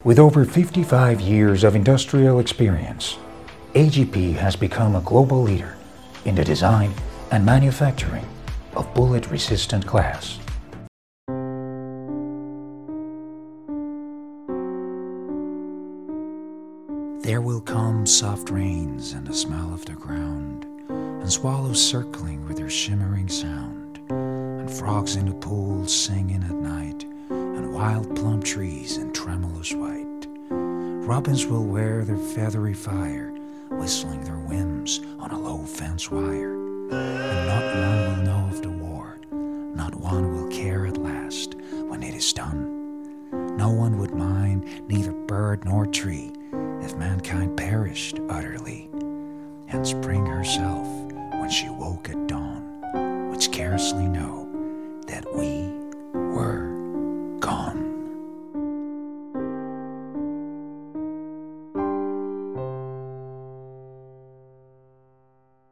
With over 55 years of industrial experience, AGP has become a global leader in the design and manufacturing of bullet-resistant glass. There will come soft rains and the smell of the ground, and swallows circling with their shimmering sound, and frogs in the pools singing at night, and wild plum trees in tremulous white. Robins will wear their feathery fire, whistling their whims on a low fence wire. And not one will know of the war, not one will care at last when it is done. No one would mind, neither bird nor tree, if mankind perished utterly. And spring herself, when she woke at dawn, would scarcely know that we were